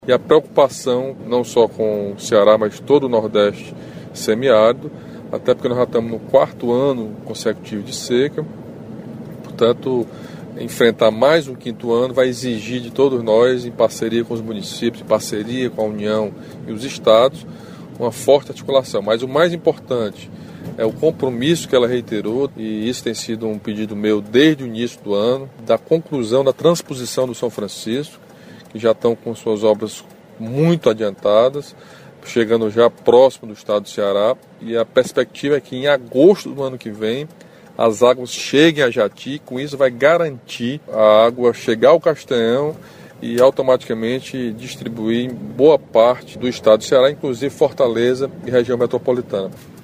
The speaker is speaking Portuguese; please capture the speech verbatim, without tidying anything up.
E a preocupação não só com o Ceará, mas todo o Nordeste semiárido, até porque nós já estamos no quarto ano consecutivo de seca. Portanto, enfrentar mais um quinto ano vai exigir de todos nós, em parceria com os municípios, em parceria com a União e os estados, uma forte articulação. Mas o mais importante é o compromisso que ela reiterou, e isso tem sido um pedido meu desde o início do ano, da conclusão da transposição do São Francisco, que já estão com suas obras muito adiantadas, chegando já próximo do estado do Ceará, e a perspectiva é que em agosto do ano que vem as águas cheguem a Jati, com isso vai garantir a água chegar ao Castanhão e automaticamente distribuir em boa parte do estado do Ceará, inclusive Fortaleza e região metropolitana.